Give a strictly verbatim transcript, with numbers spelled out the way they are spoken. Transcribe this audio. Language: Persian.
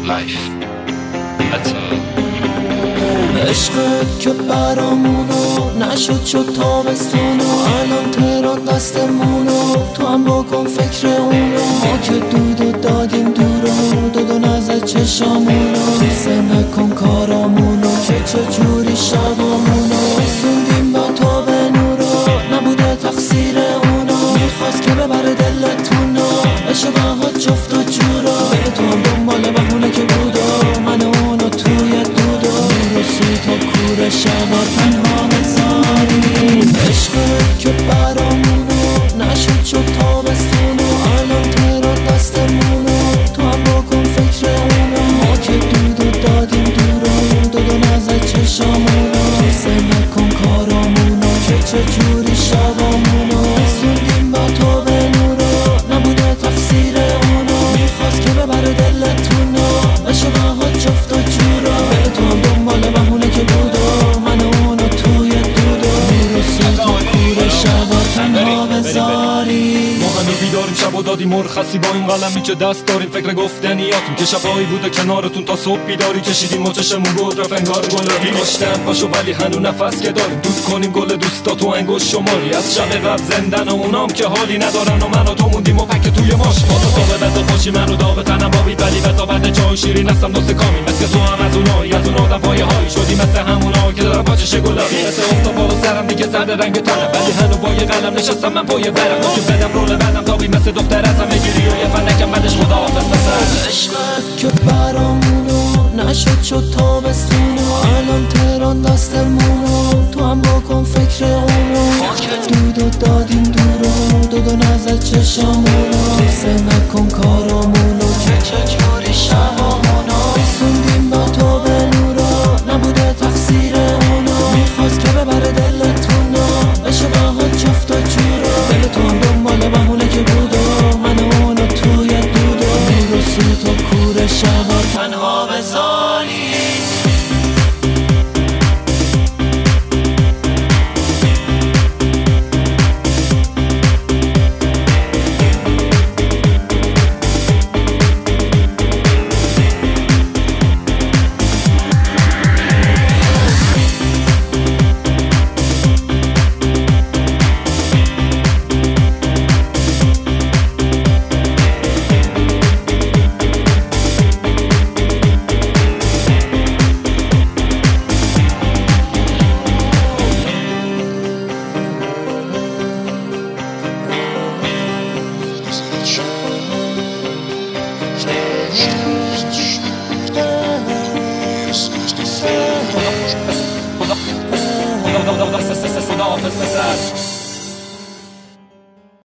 life. حتی عشقت که برامونو نشد شد تابستونو، الان تهران دستمونو، تو هم بکن فکر اونو. ما که دودو دادیم دورو، دودو نزد چشامونو، تو نکن کارامونو که چجوری شبامونو. رسوندیم با تو به نورو، نبوده تقصیر اونو، میخواست که ببره دلتونو، عشقها جفت و جورو. به تو هم دنبال بهونه که بودو، من اونو توی دودو، میرسی تا کور شبا تنها بذاریم. عشقت که برامونو نشد شد تابستونو، الان تهران دستمونو، تو هم بکن فکر اونو. ما که دودو دادیم دورو، دودو نزد چشامونو، تو سه نکن کارامونو که چجوری شبامونو. رسوندیم با تو به نورو، نبوده تقصیر اونو، میخواست که ببره دلتونو، عشقها جفت و جورو. به تو هم دنبال بهونه که بودو، من اونو توی دودو، میرسی تا کور شبا تنها بذاری. ما هنو بیداریم شب و دادیم مرخصی با این قلمی که دست داریم، فکر گفتنیاتون که شبایی بوده کنارتون تا صبح بیداری کشیدیم و چشمون بود رفت انگار گلابی. کشتن پاشو ولی هنو نفس که داریم، دود کنیم گل دوستا تو انگوش شماری. از شب قبل زندن و اونام که حالی ندارن و من و تو موندیم و پک توی ماش. با تو تابه بزا پاشی منو داغ تنم بابید ولی بزا بعد چای شیرین هستم دوست کامی. مثل تو هم از اونایی از اون آدم پایه هایی شدی، مثل همونایی که دارم پاچش گلابی. مثل افتاب بالا سرم دیگه زرد رنگ تنم، ولی هنو با یه قلم نشستم من پای برم. تو که بدم رول بدم تابی مثل دختر ازم بگیری و یه فنکم بعدش خداحافظ مثل. عشقت که برامونو نشد شد تابستونو، الان تهران دستمونو، تو هم بکن فکر اونو. دودو دادیم دورو، دودو نزد چشامونو، تو سه نکن کارامونو که چجوری شبامونو. رسوندیم با تو به نورو، نبوده تقصیر اونو، میخواست که ببره دلتونو، عشقها جفت و جورو. دل تو هم دنبال بهونه که بودو، من اونو توی دودو، میرسی تا کور شبا تنها بذاری. خداحافظ مثل